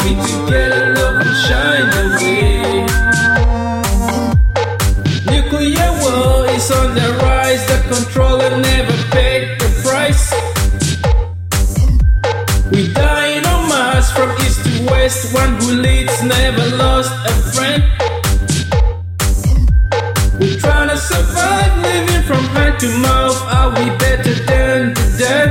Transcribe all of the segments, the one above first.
we together, love will shine away. Nuclear war is on the rise, the controller never paid the price. We dying en masse from east to west, one who leads never lost a friend. We're trying to survive, living from hand to mouth, are we better than the dead?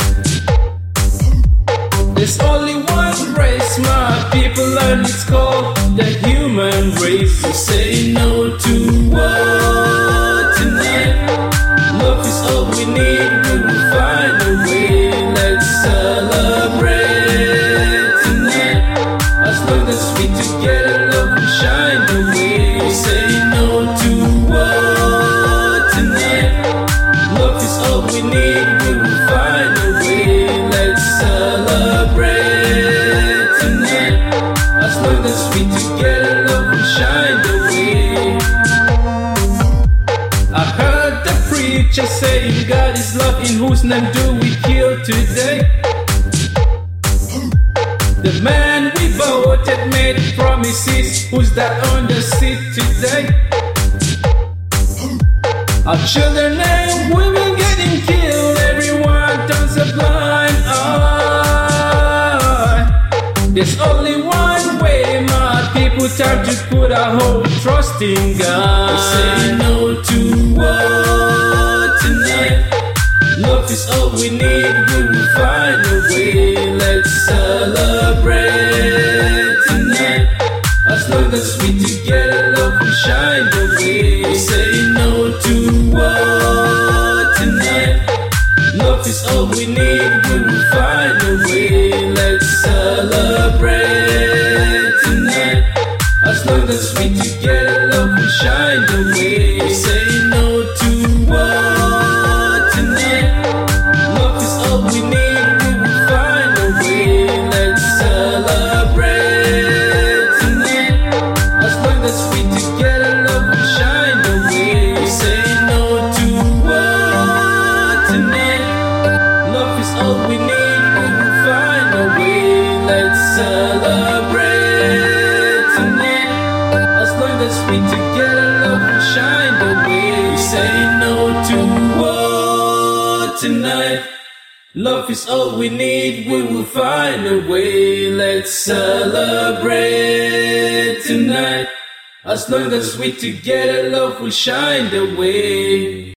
There's only one race, my people, and it's called the human race. We say no to war tonight. Love is all we need, we will find a way. Let's celebrate tonight. As long as we together, love will shine away. We say no to war tonight. Love is all we need, we will find a way. Let's celebrate tonight. As long as we together, love will shine away. I heard the preacher saying God is love, in whose name do we kill today? The man we voted made promises, who's that on the seat today? Our children and women getting killed, everyone turns a blind eye. There's only one way, my people, time to put our whole trust in God. We say no to war tonight. Love is all we need, we will find a way. Let's celebrate tonight. As long as we together, love will shine away. We say no to war tonight. Love is all we need, we will find a way. Let's celebrate tonight. As long as we together, love will shine away. We say no to war tonight. Love is all we need, we will find a way. Let's celebrate tonight. As long as we together, love will shine away. We say no to war tonight. Love is all we need, we will find a way. Let's celebrate tonight. As long as we together, love will shine away. We say no to war tonight. Love is all we need, we will find a way. Let's celebrate tonight. As long as we together, love will shine the way.